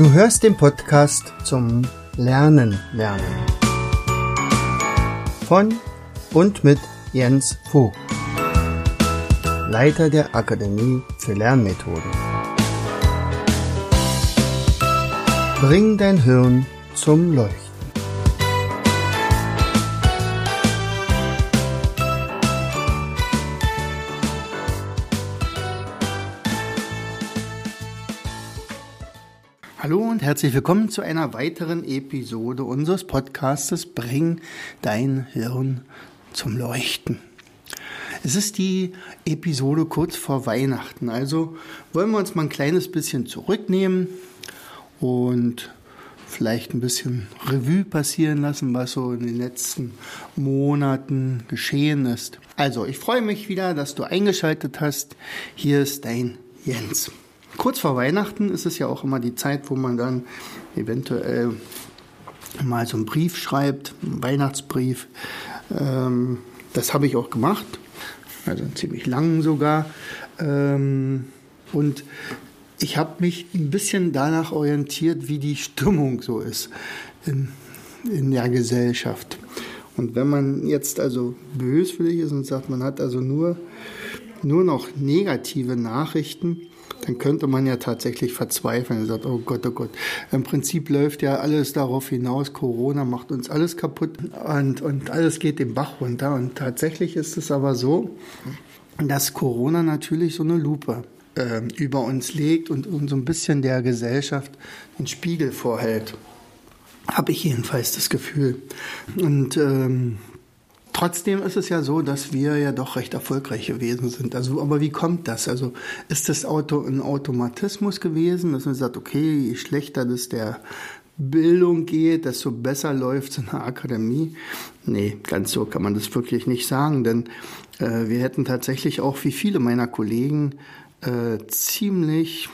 Du hörst den Podcast zum Lernen. Von und mit Jens Vogt, Leiter der Akademie für Lernmethoden. Bring dein Hirn zum Leuchten. Hallo und herzlich willkommen zu einer weiteren Episode unseres Podcastes Bring dein Hirn zum Leuchten. Es ist die Episode kurz vor Weihnachten, also wollen wir uns mal ein kleines bisschen zurücknehmen und vielleicht ein bisschen Revue passieren lassen, was so in den letzten Monaten geschehen ist. Also, ich freue mich wieder, dass du eingeschaltet hast. Hier ist dein Jens. Kurz vor Weihnachten ist es ja auch immer die Zeit, wo man dann eventuell mal so einen Brief schreibt, einen Weihnachtsbrief. Das habe ich auch gemacht, also einen ziemlich langen sogar. Und ich habe mich ein bisschen danach orientiert, wie die Stimmung so ist in der Gesellschaft. Und wenn man jetzt also böswillig ist und sagt, man hat also nur noch negative Nachrichten, dann könnte man ja tatsächlich verzweifeln und sagt, oh Gott, im Prinzip läuft ja alles darauf hinaus, Corona macht uns alles kaputt und alles geht den Bach runter. Und tatsächlich ist es aber so, dass Corona natürlich so eine Lupe über uns legt und so ein bisschen der Gesellschaft den Spiegel vorhält. Habe ich jedenfalls das Gefühl. Und trotzdem ist es ja so, dass wir ja doch recht erfolgreich gewesen sind. Also, aber wie kommt das? Also ist das ein Automatismus gewesen, dass man sagt, okay, je schlechter das der Bildung geht, desto besser läuft es in der Akademie? Nee, ganz so kann man das wirklich nicht sagen, denn wir hätten tatsächlich auch, wie viele meiner Kollegen, ziemlich,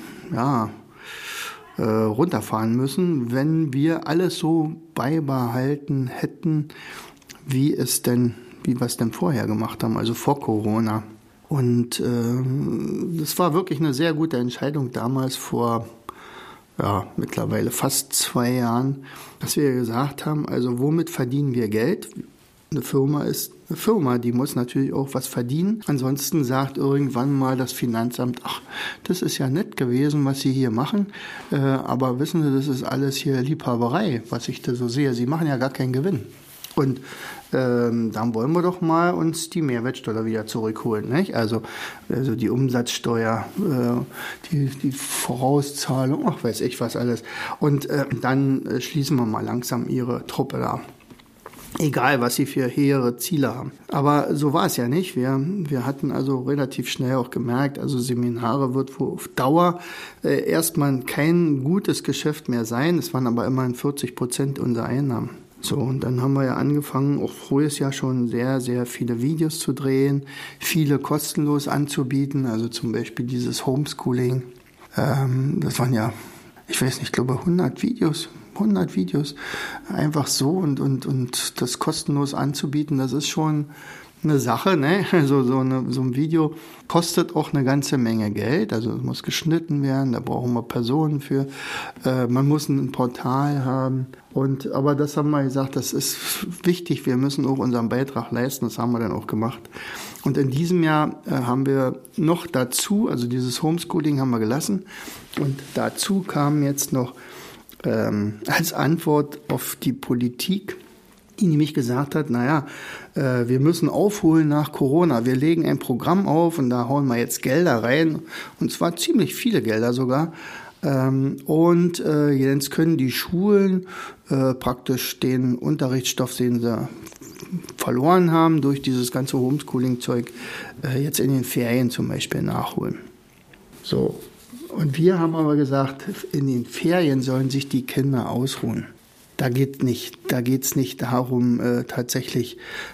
runterfahren müssen, wenn wir alles so beibehalten hätten, wie wir es denn vorher gemacht haben, also vor Corona. Und das war wirklich eine sehr gute Entscheidung damals vor mittlerweile fast 2 Jahren, dass wir gesagt haben, also womit verdienen wir Geld? Eine Firma ist eine Firma, die muss natürlich auch was verdienen. Ansonsten sagt irgendwann mal das Finanzamt, ach, das ist ja nett gewesen, was Sie hier machen, aber wissen Sie, das ist alles hier Liebhaberei, was ich da so sehe. Sie machen ja gar keinen Gewinn. Und dann wollen wir doch mal uns die Mehrwertsteuer wieder zurückholen, nicht? Also die Umsatzsteuer, die Vorauszahlung, ach weiß ich was alles. Und dann schließen wir mal langsam Ihre Truppe da. Egal, was sie für hehre Ziele haben. Aber so war es ja nicht. Wir hatten also relativ schnell auch gemerkt, also Seminare wird auf Dauer erstmal kein gutes Geschäft mehr sein. Es waren aber immerhin 40% unserer Einnahmen. So, und dann haben wir ja angefangen, auch voriges Jahr schon sehr, sehr viele Videos zu drehen, viele kostenlos anzubieten, also zum Beispiel dieses Homeschooling. Das waren ja, ich weiß nicht, ich glaube 100 Videos, einfach so und das kostenlos anzubieten, das ist schon eine Sache, ne? Also so ein Video kostet auch eine ganze Menge Geld, also es muss geschnitten werden, da brauchen wir Personen für, man muss ein Portal haben aber das haben wir gesagt, das ist wichtig, wir müssen auch unseren Beitrag leisten, das haben wir dann auch gemacht. Und in diesem Jahr haben wir noch dazu, also dieses Homeschooling haben wir gelassen und dazu kam jetzt noch als Antwort auf die Politik, die nämlich gesagt hat, wir müssen aufholen nach Corona. Wir legen ein Programm auf und da hauen wir jetzt Gelder rein. Und zwar ziemlich viele Gelder sogar. Jetzt können die Schulen praktisch den Unterrichtsstoff, den sie verloren haben durch dieses ganze Homeschooling-Zeug, jetzt in den Ferien zum Beispiel nachholen. So. Und wir haben aber gesagt, in den Ferien sollen sich die Kinder ausruhen. Da geht's nicht darum, tatsächlich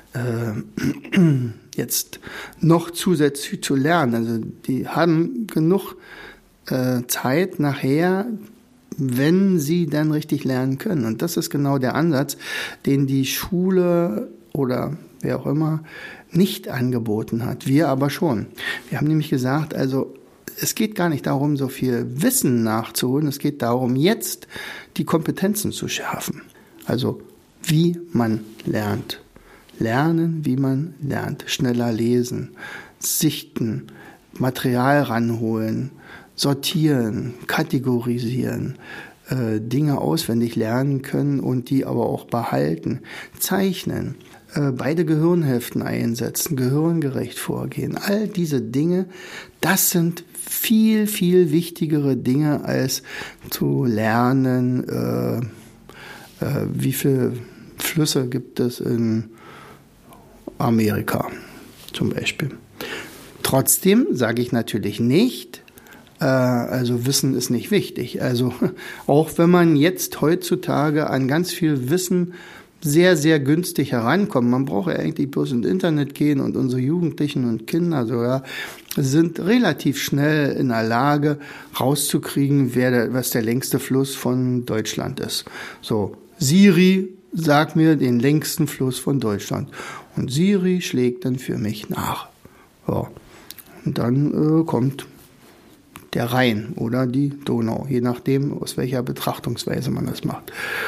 jetzt noch zusätzlich zu lernen. Also die haben genug Zeit nachher, wenn sie dann richtig lernen können. Und das ist genau der Ansatz, den die Schule oder wer auch immer nicht angeboten hat. Wir aber schon. Wir haben nämlich gesagt, also es geht gar nicht darum, so viel Wissen nachzuholen. Es geht darum, jetzt die Kompetenzen zu schärfen. Also, wie man lernt. Lernen, wie man lernt. Schneller lesen, sichten, Material ranholen, sortieren, kategorisieren, Dinge auswendig lernen können und die aber auch behalten, zeichnen, beide Gehirnhälften einsetzen, gehirngerecht vorgehen. All diese Dinge, das sind viel, viel wichtigere Dinge als zu lernen, wie viele Flüsse gibt es in Amerika zum Beispiel. Trotzdem sage ich natürlich nicht, also Wissen ist nicht wichtig. Also auch wenn man jetzt heutzutage an ganz viel Wissen sehr, sehr günstig herankommt, man braucht ja eigentlich bloß ins Internet gehen und unsere Jugendlichen und Kinder sogar sind relativ schnell in der Lage rauszukriegen, was der längste Fluss von Deutschland ist. So, Siri, sag mir den längsten Fluss von Deutschland. Und Siri schlägt dann für mich nach. Ja. Und dann kommt der Rhein oder die Donau, je nachdem, aus welcher Betrachtungsweise man das macht.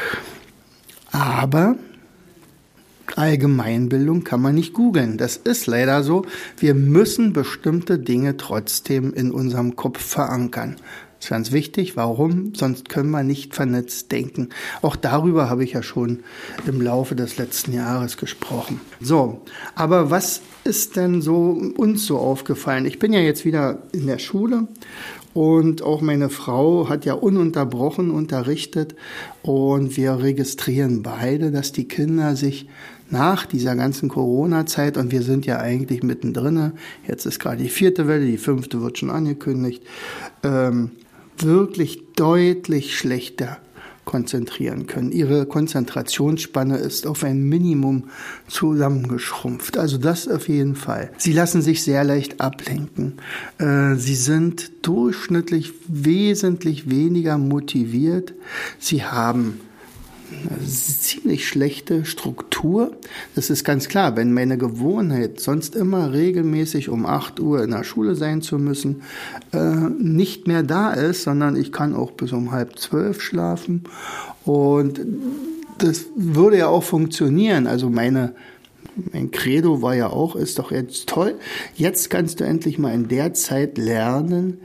Aber Allgemeinbildung kann man nicht googeln. Das ist leider so. Wir müssen bestimmte Dinge trotzdem in unserem Kopf verankern. Das ist ganz wichtig. Warum? Sonst können wir nicht vernetzt denken. Auch darüber habe ich ja schon im Laufe des letzten Jahres gesprochen. So, aber was ist denn so uns so aufgefallen? Ich bin ja jetzt wieder in der Schule und auch meine Frau hat ja ununterbrochen unterrichtet und wir registrieren beide, dass die Kinder sich nach dieser ganzen Corona-Zeit, und wir sind ja eigentlich mittendrin, jetzt ist gerade die 4. Welle, die 5. wird schon angekündigt, wirklich deutlich schlechter konzentrieren können. Ihre Konzentrationsspanne ist auf ein Minimum zusammengeschrumpft. Also das auf jeden Fall. Sie lassen sich sehr leicht ablenken. Sie sind durchschnittlich wesentlich weniger motiviert. Sie haben eine ziemlich schlechte Struktur. Das ist ganz klar, wenn meine Gewohnheit, sonst immer regelmäßig um 8 Uhr in der Schule sein zu müssen, nicht mehr da ist, sondern ich kann auch bis um 11:30 schlafen. Und das würde ja auch funktionieren. Also mein Credo war ja auch, ist doch jetzt toll, jetzt kannst du endlich mal in der Zeit lernen,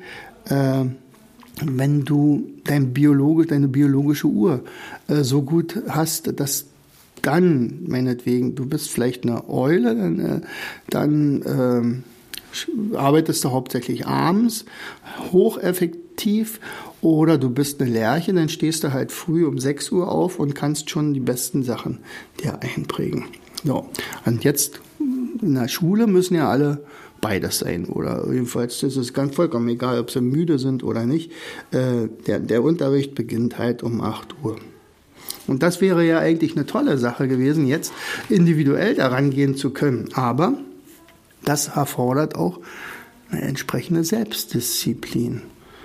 wenn du deine biologische Uhr so gut hast, dass dann, meinetwegen, du bist vielleicht eine Eule, dann arbeitest du hauptsächlich abends, hocheffektiv, oder du bist eine Lerche, dann stehst du halt früh um 6 Uhr auf und kannst schon die besten Sachen dir einprägen. So. Und jetzt in der Schule müssen ja alle beides sein, oder jedenfalls ist es ganz vollkommen egal, ob sie müde sind oder nicht. Der Unterricht beginnt halt um 8 Uhr. Und das wäre ja eigentlich eine tolle Sache gewesen, jetzt individuell daran gehen zu können. Aber das erfordert auch eine entsprechende Selbstdisziplin.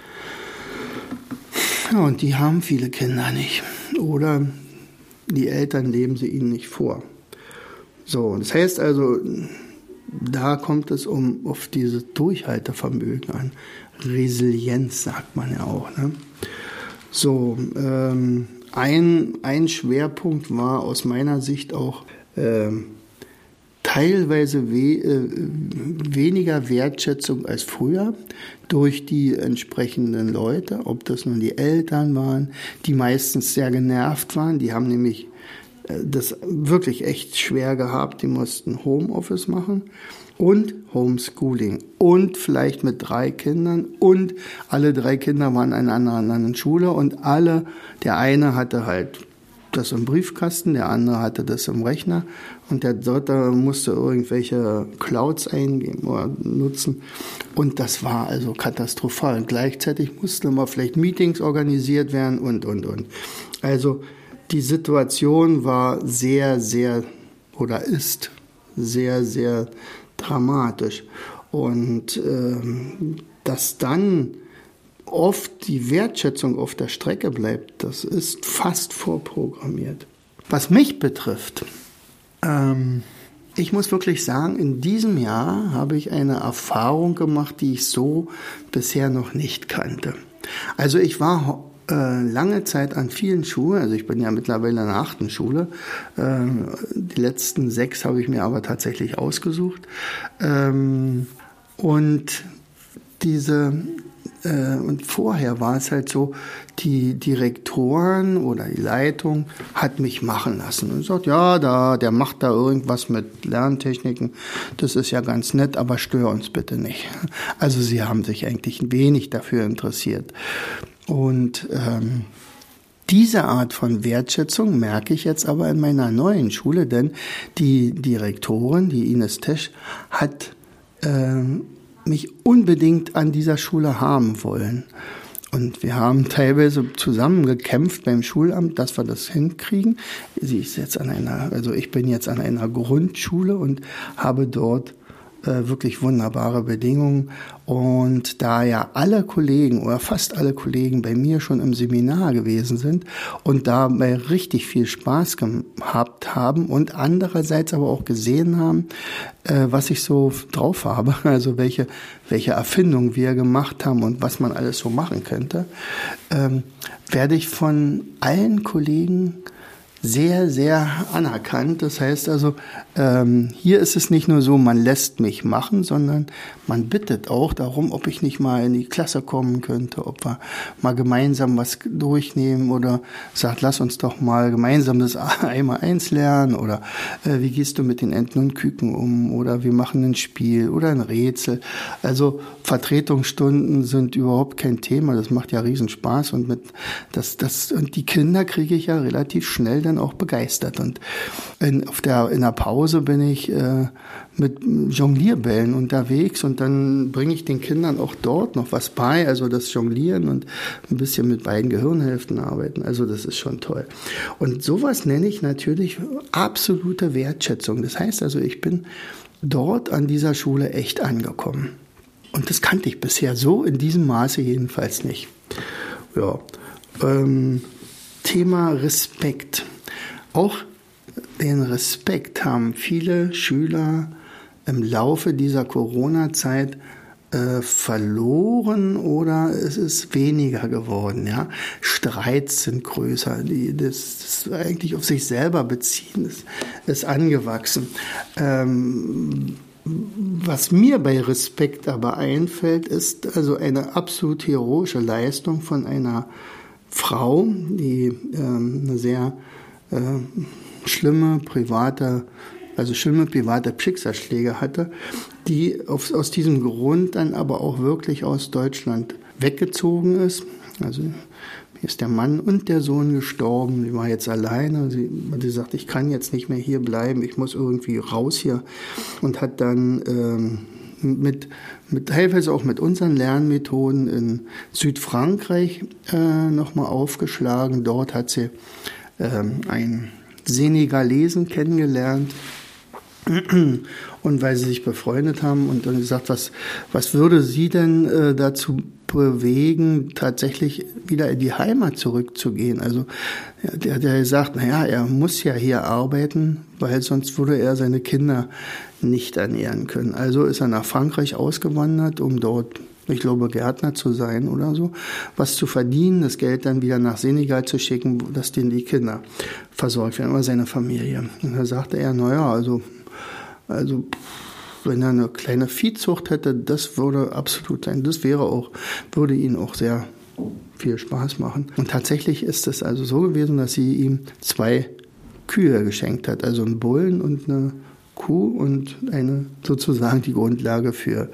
Ja, und die haben viele Kinder nicht. Oder die Eltern leben sie ihnen nicht vor. So, das heißt also, da kommt es auf dieses Durchhaltevermögen an. Resilienz sagt man ja auch. Ne? So, ein Schwerpunkt war aus meiner Sicht auch teilweise weniger Wertschätzung als früher durch die entsprechenden Leute, ob das nun die Eltern waren, die meistens sehr genervt waren, die haben nämlich das wirklich echt schwer gehabt, die mussten Homeoffice machen und Homeschooling und vielleicht mit 3 Kindern und alle 3 Kinder waren in einer anderen Schule und der eine hatte halt das im Briefkasten, der andere hatte das im Rechner und der dritte musste irgendwelche Clouds eingeben oder nutzen und das war also katastrophal. Und gleichzeitig mussten immer vielleicht Meetings organisiert werden und. Also die Situation war sehr, sehr oder ist sehr, sehr dramatisch. Und dass dann oft die Wertschätzung auf der Strecke bleibt, das ist fast vorprogrammiert. Was mich betrifft, ich muss wirklich sagen, in diesem Jahr habe ich eine Erfahrung gemacht, die ich so bisher noch nicht kannte. Also ich war lange Zeit an vielen Schulen, also ich bin ja mittlerweile in der 8. Schule, die letzten 6 habe ich mir aber tatsächlich ausgesucht. Und vorher war es halt so, die Direktoren oder die Leitung hat mich machen lassen und sagt, ja, der macht da irgendwas mit Lerntechniken, das ist ja ganz nett, aber stör uns bitte nicht. Also sie haben sich eigentlich wenig dafür interessiert. Und diese Art von Wertschätzung merke ich jetzt aber in meiner neuen Schule, denn die Direktorin, die Ines Tesch, hat mich unbedingt an dieser Schule haben wollen. Und wir haben teilweise zusammen gekämpft beim Schulamt, dass wir das hinkriegen. Ich bin jetzt an einer Grundschule und habe dort wirklich wunderbare Bedingungen. Und da ja alle Kollegen oder fast alle Kollegen bei mir schon im Seminar gewesen sind und dabei richtig viel Spaß gehabt haben und andererseits aber auch gesehen haben, was ich so drauf habe, also welche Erfindungen wir gemacht haben und was man alles so machen könnte, werde ich von allen Kollegen sehr, sehr anerkannt. Das heißt also, hier ist es nicht nur so, man lässt mich machen, sondern man bittet auch darum, ob ich nicht mal in die Klasse kommen könnte, ob wir mal gemeinsam was durchnehmen oder sagt, lass uns doch mal gemeinsam das Einmaleins lernen oder wie gehst du mit den Enten und Küken um oder wir machen ein Spiel oder ein Rätsel. Also Vertretungsstunden sind überhaupt kein Thema, das macht ja riesen Spaß und und die Kinder kriege ich ja relativ schnell dann auch begeistert. Und in der Pause bin ich mit Jonglierbällen unterwegs und dann bringe ich den Kindern auch dort noch was bei, also das Jonglieren und ein bisschen mit beiden Gehirnhälften arbeiten. Also das ist schon toll. Und sowas nenne ich natürlich absolute Wertschätzung. Das heißt also, ich bin dort an dieser Schule echt angekommen. Und das kannte ich bisher so in diesem Maße jedenfalls nicht. Ja. Thema Respekt. Auch den Respekt haben viele Schüler im Laufe dieser Corona-Zeit verloren oder es ist weniger geworden. Ja? Streits sind größer, das eigentlich auf sich selber beziehen, ist angewachsen. Was mir bei Respekt aber einfällt, ist also eine absolut heroische Leistung von einer Frau, die eine sehr schlimme private Schicksalsschläge hatte, die aus diesem Grund dann aber auch wirklich aus Deutschland weggezogen ist. Also hier ist der Mann und der Sohn gestorben, sie war jetzt alleine, sie sagt, ich kann jetzt nicht mehr hier bleiben, ich muss irgendwie raus hier und hat dann teilweise auch mit unseren Lernmethoden in Südfrankreich nochmal aufgeschlagen. Dort hat sie einen Senegalesen kennengelernt und weil sie sich befreundet haben und dann gesagt, was würde sie denn dazu bewegen, tatsächlich wieder in die Heimat zurückzugehen? Also der hat ja gesagt, er muss ja hier arbeiten, weil sonst würde er seine Kinder nicht ernähren können. Also ist er nach Frankreich ausgewandert, um dort, ich glaube, Gärtner zu sein oder so, was zu verdienen, das Geld dann wieder nach Senegal zu schicken, dass denen die Kinder versorgt werden, oder seine Familie. Und da sagte er, also wenn er eine kleine Viehzucht hätte, das würde absolut sein. Das würde ihn auch sehr viel Spaß machen. Und tatsächlich ist es also so gewesen, dass sie ihm 2 Kühe geschenkt hat, also einen Bullen und eine Kuh und sozusagen die Grundlage für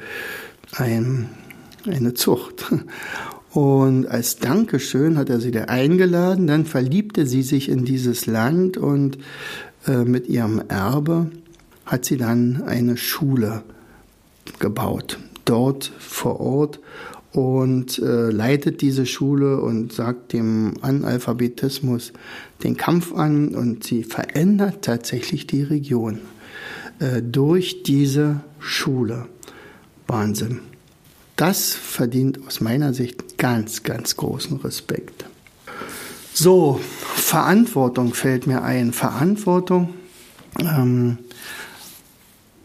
eine Zucht. Und als Dankeschön hat er sie da eingeladen, dann verliebte sie sich in dieses Land und mit ihrem Erbe hat sie dann eine Schule gebaut, dort vor Ort und leitet diese Schule und sagt dem Analphabetismus den Kampf an und sie verändert tatsächlich die Region durch diese Schule. Wahnsinn. Das verdient aus meiner Sicht ganz, ganz großen Respekt. So, Verantwortung fällt mir ein. Verantwortung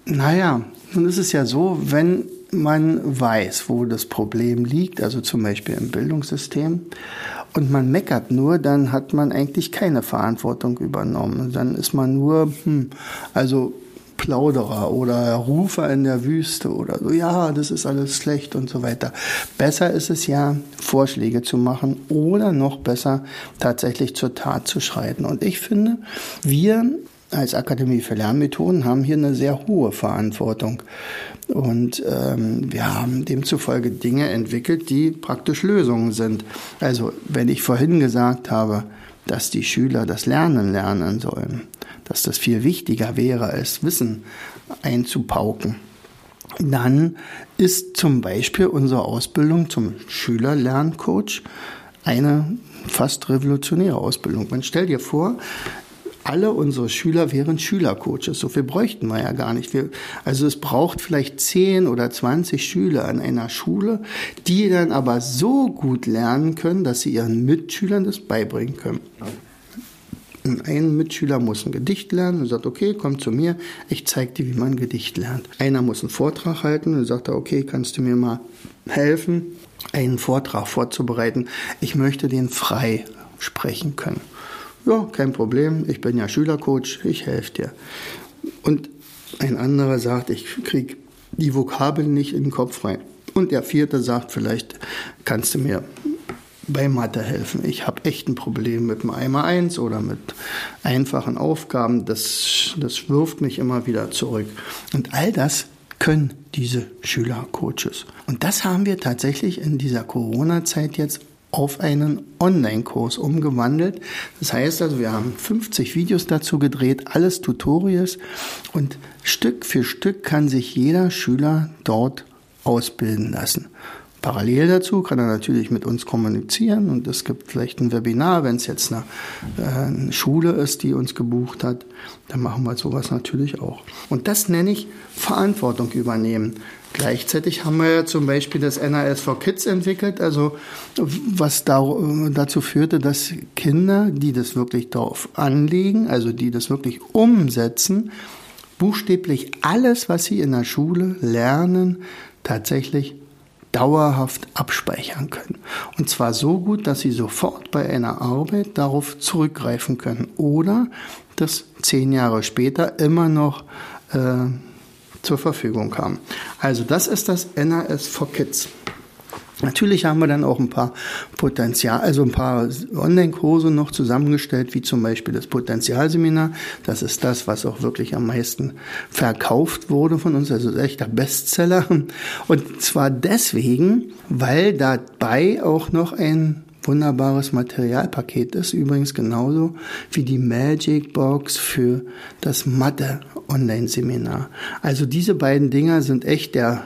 Naja, nun ist es ja so, wenn man weiß, wo das Problem liegt, also zum Beispiel im Bildungssystem, und man meckert nur, dann hat man eigentlich keine Verantwortung übernommen. Dann ist man nur, also Plauderer oder Rufer in der Wüste oder so, ja, das ist alles schlecht und so weiter. Besser ist es ja, Vorschläge zu machen oder noch besser tatsächlich zur Tat zu schreiten. Und ich finde, wir als Akademie für Lernmethoden haben hier eine sehr hohe Verantwortung. Und wir haben demzufolge Dinge entwickelt, die praktisch Lösungen sind. Also wenn ich vorhin gesagt habe, dass die Schüler das Lernen lernen sollen, dass das viel wichtiger wäre, als Wissen einzupauken, dann ist zum Beispiel unsere Ausbildung zum Schülerlerncoach eine fast revolutionäre Ausbildung. Man stellt dir vor, alle unsere Schüler wären Schülercoaches. So viel bräuchten wir ja gar nicht. Also es braucht vielleicht 10 oder 20 Schüler an einer Schule, die dann aber so gut lernen können, dass sie ihren Mitschülern das beibringen können. Ein Mitschüler muss ein Gedicht lernen und sagt, okay, komm zu mir, ich zeige dir, wie man ein Gedicht lernt. Einer muss einen Vortrag halten und sagt, okay, kannst du mir mal helfen, einen Vortrag vorzubereiten? Ich möchte den frei sprechen können. Ja, kein Problem, ich bin ja Schülercoach, ich helfe dir. Und ein anderer sagt, ich kriege die Vokabeln nicht in den Kopf rein. Und der vierte sagt, vielleicht kannst du mir bei Mathe helfen. Ich habe echt ein Problem mit dem Einmal-Eins oder mit einfachen Aufgaben. Das wirft mich immer wieder zurück. Und all das können diese Schülercoaches. Und das haben wir tatsächlich in dieser Corona-Zeit jetzt auf einen Online-Kurs umgewandelt. Das heißt also, wir haben 50 Videos dazu gedreht, alles Tutorials, und Stück für Stück kann sich jeder Schüler dort ausbilden lassen. Parallel dazu kann er natürlich mit uns kommunizieren, und es gibt vielleicht ein Webinar, wenn es jetzt eine Schule ist, die uns gebucht hat, dann machen wir sowas natürlich auch. Und das nenne ich Verantwortung übernehmen. Gleichzeitig haben wir ja zum Beispiel das NAS for Kids entwickelt, also was dazu führte, dass Kinder, die das wirklich darauf anlegen, also die das wirklich umsetzen, buchstäblich alles, was sie in der Schule lernen, tatsächlich dauerhaft abspeichern können. Und zwar so gut, dass sie sofort bei einer Arbeit darauf zurückgreifen können oder das 10 Jahre später immer noch zur Verfügung haben. Also das ist das NAS for Kids. Natürlich haben wir dann auch ein paar Online-Kurse noch zusammengestellt, wie zum Beispiel das Potenzialseminar. Das ist das, was auch wirklich am meisten verkauft wurde von uns, also echter Bestseller. Und zwar deswegen, weil dabei auch noch ein wunderbares Materialpaket ist, übrigens genauso wie die Magic Box für das Mathe-Online-Seminar. Also diese beiden Dinger sind echt der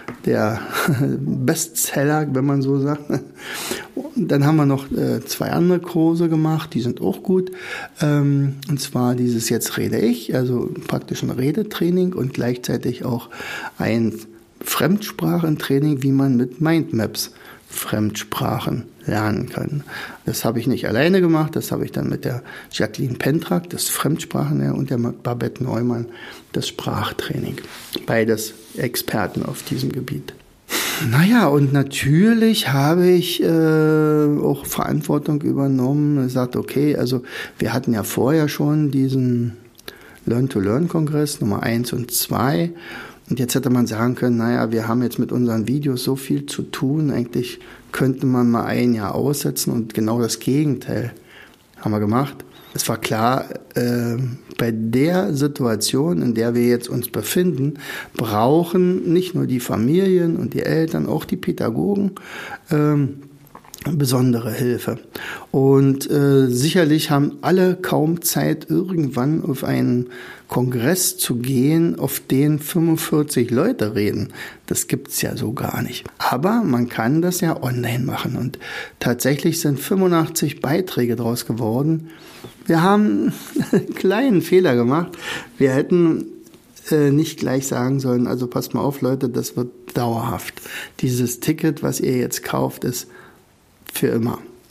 Bestseller, wenn man so sagt. Und dann haben wir noch 2 andere Kurse gemacht, die sind auch gut. Und zwar dieses Jetzt rede ich, also praktisch ein Redetraining und gleichzeitig auch ein Fremdsprachentraining, wie man mit Mindmaps Fremdsprachen lernen kann. Das habe ich nicht alleine gemacht, das habe ich dann mit der Jacqueline Pentrak, das Fremdsprachen, und der Babette Neumann, das Sprachtraining. Beides Experten auf diesem Gebiet. Naja, und natürlich habe ich auch Verantwortung übernommen, gesagt, okay, also wir hatten ja vorher schon diesen Learn-to-Learn-Kongress Nummer 1 und 2. Und jetzt hätte man sagen können, naja, wir haben jetzt mit unseren Videos so viel zu tun, eigentlich könnte man mal 1 Jahr aussetzen, und genau das Gegenteil haben wir gemacht. Es war klar, bei der Situation, in der wir jetzt uns befinden, brauchen nicht nur die Familien und die Eltern, auch die Pädagogen besondere Hilfe. Und sicherlich haben alle kaum Zeit, irgendwann auf einen Kongress zu gehen, auf den 45 Leute reden. Das gibt's ja so gar nicht. Aber man kann das ja online machen, und tatsächlich sind 85 Beiträge draus geworden. Wir haben einen kleinen Fehler gemacht. Wir hätten nicht gleich sagen sollen, also passt mal auf, Leute, das wird dauerhaft. Dieses Ticket, was ihr jetzt kauft, ist für immer.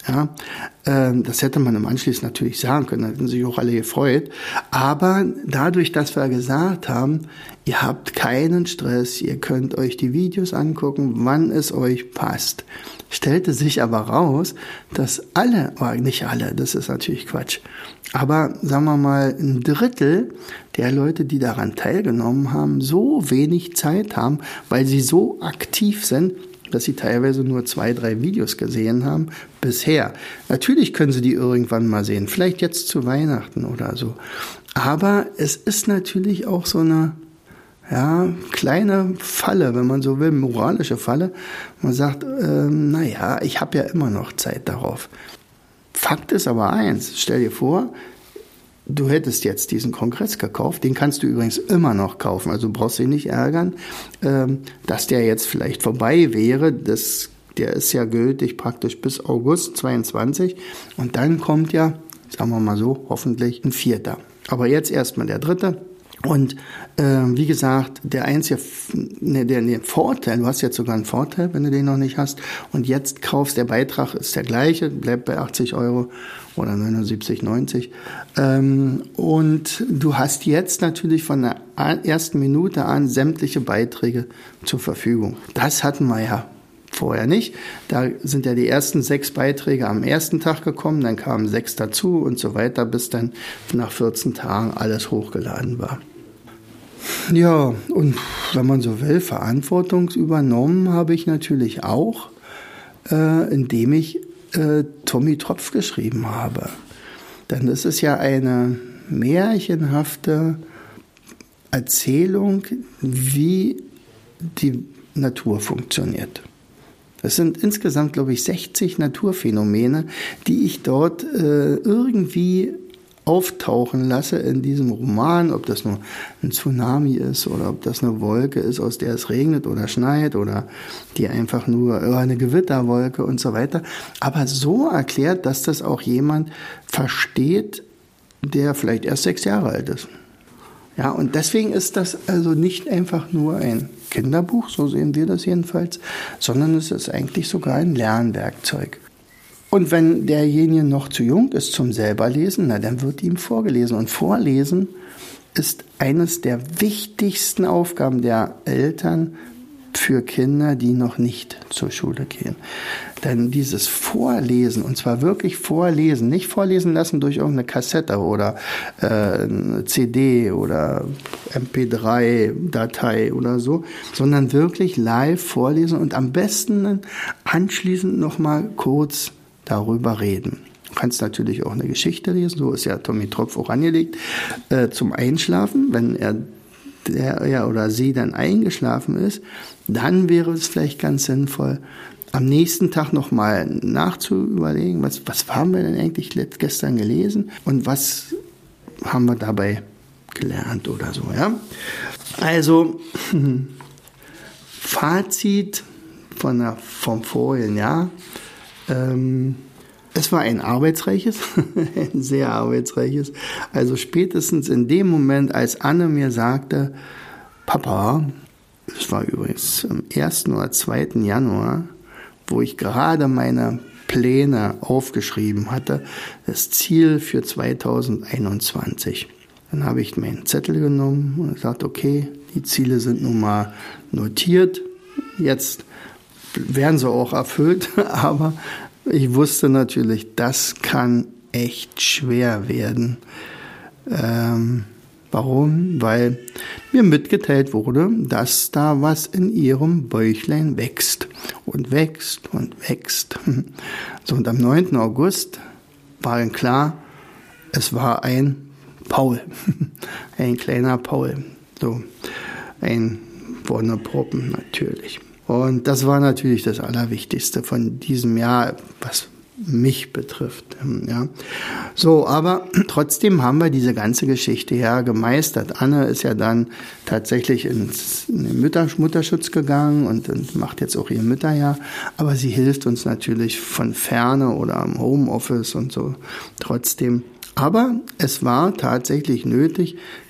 Ja, das hätte man im Anschluss natürlich sagen können, da hätten sich auch alle gefreut. Aber dadurch, dass wir gesagt haben, ihr habt keinen Stress, ihr könnt euch die Videos angucken, wann es euch passt, stellte sich aber raus, dass alle, nicht alle, das ist natürlich Quatsch, aber sagen wir mal 1/3 der Leute, die daran teilgenommen haben, so wenig Zeit haben, weil sie so aktiv sind, dass sie teilweise nur 2, 3 Videos gesehen haben bisher. Natürlich können sie die irgendwann mal sehen, vielleicht jetzt zu Weihnachten oder so. Aber es ist natürlich auch so eine kleine Falle, wenn man so will, moralische Falle. Man sagt, ich habe ja immer noch Zeit darauf. Fakt ist aber eins, stell dir vor, du hättest jetzt diesen Kongress gekauft, den kannst du übrigens immer noch kaufen, also brauchst du dich nicht ärgern, dass der jetzt vielleicht vorbei wäre, der ist ja gültig praktisch bis August 22 und dann kommt ja, sagen wir mal so, hoffentlich ein 4. Aber jetzt erstmal der 3. Und wie gesagt, der Vorteil, du hast jetzt sogar einen Vorteil, wenn du den noch nicht hast, und jetzt kaufst, der Beitrag ist der gleiche, bleibt bei 80 € oder 79,90. Und du hast jetzt natürlich von der ersten Minute an sämtliche Beiträge zur Verfügung. Das hatten wir ja vorher nicht. Da sind ja die ersten 6 Beiträge am ersten Tag gekommen, dann kamen 6 dazu und so weiter, bis dann nach 14 Tagen alles hochgeladen war. Ja, und wenn man so will, Verantwortung übernommen habe ich natürlich auch, indem ich Tommy Tropf geschrieben habe. Denn es ist ja eine märchenhafte Erzählung, wie die Natur funktioniert. Das sind insgesamt, glaube ich, 60 Naturphänomene, die ich dort irgendwie auftauchen lasse in diesem Roman, ob das nur ein Tsunami ist oder ob das eine Wolke ist, aus der es regnet oder schneit oder die einfach nur eine Gewitterwolke und so weiter. Aber so erklärt, dass das auch jemand versteht, der vielleicht erst 6 Jahre alt ist. Ja, und deswegen ist das also nicht einfach nur ein Kinderbuch, so sehen wir das jedenfalls, sondern es ist eigentlich sogar ein Lernwerkzeug. Und wenn derjenige noch zu jung ist zum selberlesen, dann wird ihm vorgelesen. Und Vorlesen ist eines der wichtigsten Aufgaben der Eltern für Kinder, die noch nicht zur Schule gehen. Denn dieses Vorlesen, und zwar wirklich vorlesen, nicht vorlesen lassen durch irgendeine Kassette oder eine CD oder MP3-Datei oder so, sondern wirklich live vorlesen und am besten anschließend nochmal kurz darüber reden. Du kannst natürlich auch eine Geschichte lesen, so ist ja Tommy Tropf auch angelegt, zum Einschlafen, wenn er oder sie dann eingeschlafen ist, dann wäre es vielleicht ganz sinnvoll, am nächsten Tag nochmal nachzuüberlegen, was haben wir denn eigentlich gestern gelesen und was haben wir dabei gelernt oder so, ja. Also, Fazit vom vorigen Jahr. Es war ein arbeitsreiches, ein sehr arbeitsreiches. Also spätestens in dem Moment, als Anne mir sagte, Papa, es war übrigens am 1. oder 2. Januar, wo ich gerade meine Pläne aufgeschrieben hatte, das Ziel für 2021. Dann habe ich meinen Zettel genommen und gesagt, okay, die Ziele sind nun mal notiert, jetzt werden sie auch erfüllt, aber ich wusste natürlich, das kann echt schwer werden. Warum? Weil mir mitgeteilt wurde, dass da was in ihrem Bäuchlein wächst und wächst und wächst. So, und am 9. August war dann klar, es war ein Paul, ein kleiner Paul, so ein Wonneproppen natürlich. Und das war natürlich das Allerwichtigste von diesem Jahr, was mich betrifft. Ja. So, aber trotzdem haben wir diese ganze Geschichte ja gemeistert. Anne ist ja dann tatsächlich in den Mutterschutz gegangen und macht jetzt auch ihr Mütterjahr. Aber sie hilft uns natürlich von Ferne oder im Homeoffice und so trotzdem. Aber es war tatsächlich nötig,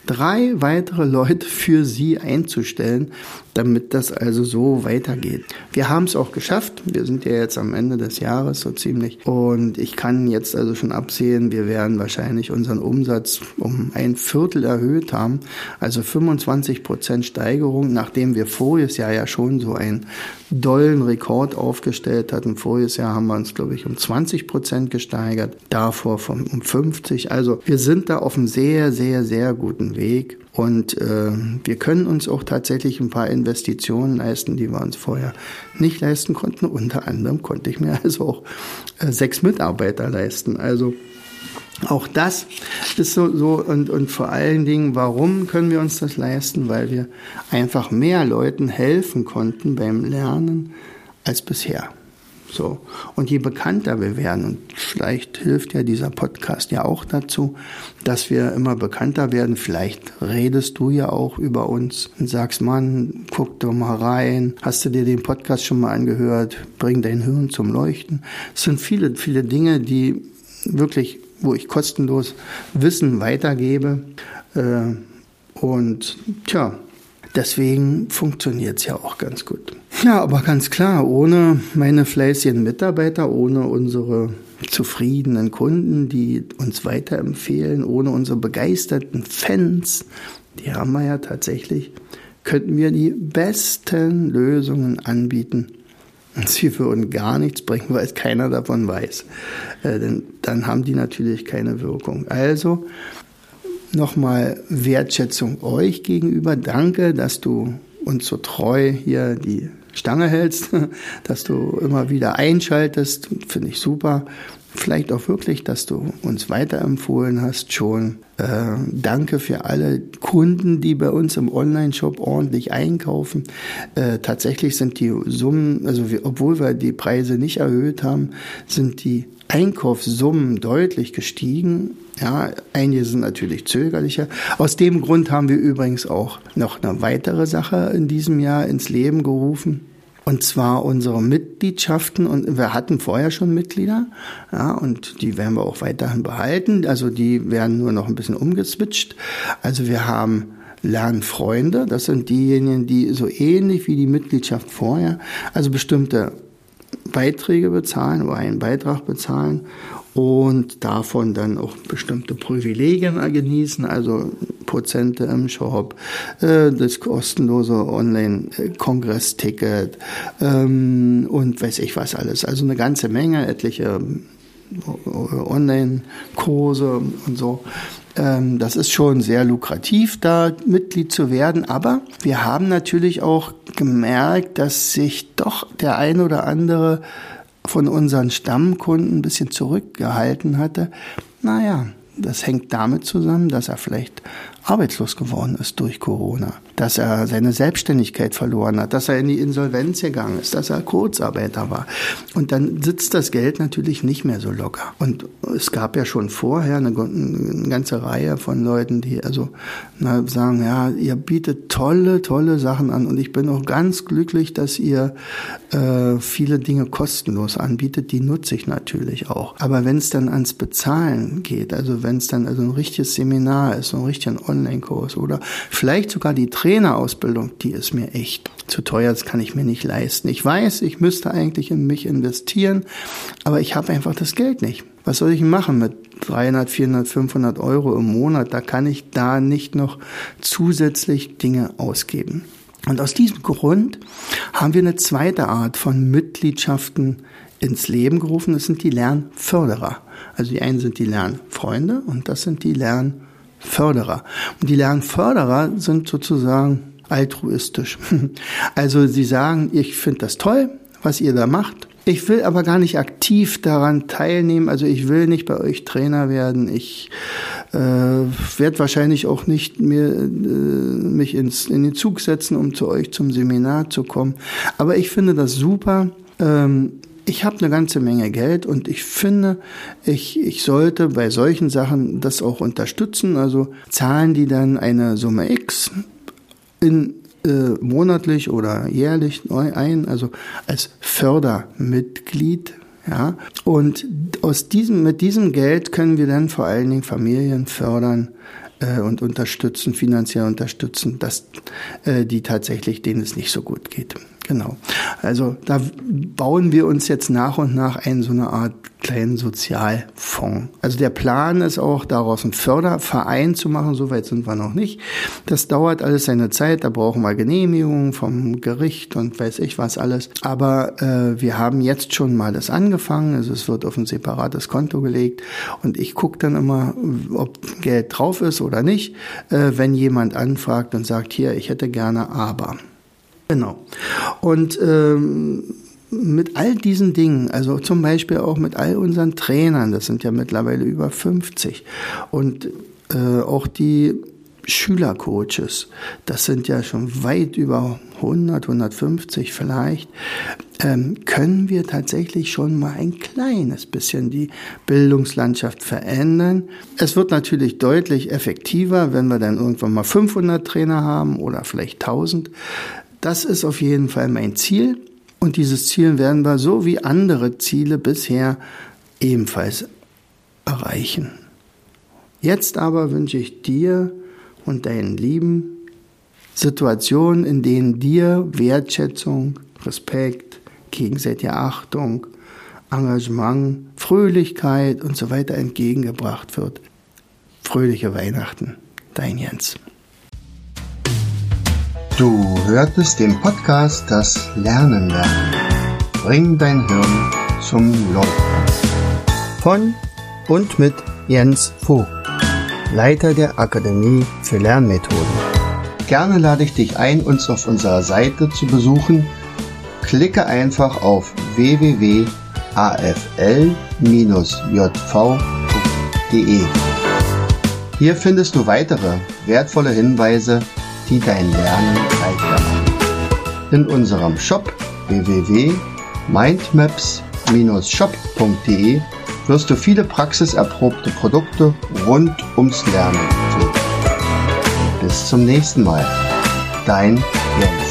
3 weitere Leute für Sie einzustellen, damit das also so weitergeht. Wir haben es auch geschafft. Wir sind ja jetzt am Ende des Jahres so ziemlich. Und ich kann jetzt also schon absehen, wir werden wahrscheinlich unseren Umsatz um 1/4 erhöht haben. Also 25% Steigerung, nachdem wir voriges Jahr ja schon so einen dollen Rekord aufgestellt hatten. Voriges Jahr haben wir uns, glaube ich, um 20% gesteigert. Davor um 50%. Also wir sind da auf einem sehr, sehr, sehr guten Weg. Und wir können uns auch tatsächlich ein paar Investitionen leisten, die wir uns vorher nicht leisten konnten. Unter anderem konnte ich mir also auch 6 Mitarbeiter leisten. Also auch das ist so und vor allen Dingen, warum können wir uns das leisten? Weil wir einfach mehr Leuten helfen konnten beim Lernen als bisher. So. Und je bekannter wir werden, und vielleicht hilft ja dieser Podcast ja auch dazu, dass wir immer bekannter werden. Vielleicht redest du ja auch über uns und sagst, Mann, guck doch mal rein. Hast du dir den Podcast schon mal angehört? Bring dein Hirn zum Leuchten. Es sind viele, viele Dinge, die wirklich, wo ich kostenlos Wissen weitergebe. Und deswegen funktioniert es ja auch ganz gut. Ja, aber ganz klar, ohne meine fleißigen Mitarbeiter, ohne unsere zufriedenen Kunden, die uns weiterempfehlen, ohne unsere begeisterten Fans, die haben wir ja tatsächlich, könnten wir die besten Lösungen anbieten. Und sie würden gar nichts bringen, weil es keiner davon weiß. Denn dann haben die natürlich keine Wirkung. Also nochmal Wertschätzung euch gegenüber. Danke, dass du uns so treu hier die Stange hältst, dass du immer wieder einschaltest. Finde ich super. Vielleicht auch wirklich, dass du uns weiterempfohlen hast schon. Danke für alle Kunden, die bei uns im Online-Shop ordentlich einkaufen. Tatsächlich sind die Summen, also obwohl wir die Preise nicht erhöht haben, sind die Einkaufssummen deutlich gestiegen. Ja, einige sind natürlich zögerlicher. Aus dem Grund haben wir übrigens auch noch eine weitere Sache in diesem Jahr ins Leben gerufen. Und zwar unsere Mitgliedschaften. Und wir hatten vorher schon Mitglieder. Ja, und die werden wir auch weiterhin behalten. Also die werden nur noch ein bisschen umgeswitcht. Also wir haben Lernfreunde. Das sind diejenigen, die so ähnlich wie die Mitgliedschaft vorher, also bestimmte Beiträge bezahlen oder einen Beitrag bezahlen und davon dann auch bestimmte Privilegien genießen, also Prozente im Shop, das kostenlose Online-Kongress-Ticket und weiß ich was alles. Also eine ganze Menge, etliche Online-Kurse und so. Das ist schon sehr lukrativ, da Mitglied zu werden, aber wir haben natürlich auch gemerkt, dass sich doch der ein oder andere von unseren Stammkunden ein bisschen zurückgehalten hatte. Naja, das hängt damit zusammen, dass er vielleicht arbeitslos geworden ist durch Corona, dass er seine Selbstständigkeit verloren hat, dass er in die Insolvenz gegangen ist, dass er Kurzarbeiter war. Und dann sitzt das Geld natürlich nicht mehr so locker. Und es gab ja schon vorher eine ganze Reihe von Leuten, die also sagen, ja, ihr bietet tolle Sachen an und ich bin auch ganz glücklich, dass ihr viele Dinge kostenlos anbietet, die nutze ich natürlich auch. Aber wenn es dann ans Bezahlen geht, also wenn es dann also ein richtiges Seminar ist, so ein richtiger Online-Kurs oder vielleicht sogar die Trainerausbildung, die ist mir echt zu teuer, das kann ich mir nicht leisten. Ich weiß, ich müsste eigentlich in mich investieren, aber ich habe einfach das Geld nicht. Was soll ich machen mit 300, 400, 500 Euro im Monat? Da kann ich da nicht noch zusätzlich Dinge ausgeben. Und aus diesem Grund haben wir eine zweite Art von Mitgliedschaften ins Leben gerufen. Das sind die Lernförderer. Also die einen sind die Lernfreunde und das sind die Lernförderer. Und die Lernförderer sind sozusagen altruistisch. Also sie sagen, ich finde das toll, was ihr da macht. Ich will aber gar nicht aktiv daran teilnehmen. Also ich will nicht bei euch Trainer werden. Ich werde wahrscheinlich auch nicht mich in den Zug setzen, um zu euch zum Seminar zu kommen. Aber ich finde das super. Ich habe eine ganze Menge Geld und ich finde, ich sollte bei solchen Sachen das auch unterstützen. Also zahlen die dann eine Summe X monatlich oder jährlich ein, also als Fördermitglied. Ja, und mit diesem Geld können wir dann vor allen Dingen Familien fördern, und unterstützen, finanziell unterstützen, dass die tatsächlich, denen es nicht so gut geht. Genau. Also da bauen wir uns jetzt nach und nach so eine Art kleinen Sozialfonds. Also der Plan ist auch, daraus einen Förderverein zu machen. So weit sind wir noch nicht. Das dauert alles seine Zeit. Da brauchen wir Genehmigungen vom Gericht und weiß ich was alles. Aber wir haben jetzt schon mal das angefangen. Also es wird auf ein separates Konto gelegt. Und ich gucke dann immer, ob Geld drauf ist oder nicht, wenn jemand anfragt und sagt, hier, ich hätte gerne aber. Genau. Und mit all diesen Dingen, also zum Beispiel auch mit all unseren Trainern, das sind ja mittlerweile über 50, und auch die Schülercoaches, das sind ja schon weit über 100, 150 vielleicht, können wir tatsächlich schon mal ein kleines bisschen die Bildungslandschaft verändern. Es wird natürlich deutlich effektiver, wenn wir dann irgendwann mal 500 Trainer haben oder vielleicht 1000. Das ist auf jeden Fall mein Ziel, und dieses Ziel werden wir so wie andere Ziele bisher ebenfalls erreichen. Jetzt aber wünsche ich dir und deinen Lieben Situationen, in denen dir Wertschätzung, Respekt, gegenseitige Achtung, Engagement, Fröhlichkeit und so weiter entgegengebracht wird. Fröhliche Weihnachten, dein Jens. Du hörtest den Podcast Das Lernen lernen. Bring dein Hirn zum Laufen. Von und mit Jens Vogt, Leiter der Akademie für Lernmethoden. Gerne lade ich dich ein, uns auf unserer Seite zu besuchen. Klicke einfach auf www.afl-jv.de. Hier findest du weitere wertvolle Hinweise, die dein Lernen leichter machen. In unserem Shop www.mindmaps-shop.de wirst du viele praxiserprobte Produkte rund ums Lernen finden. Bis zum nächsten Mal. Dein Jens.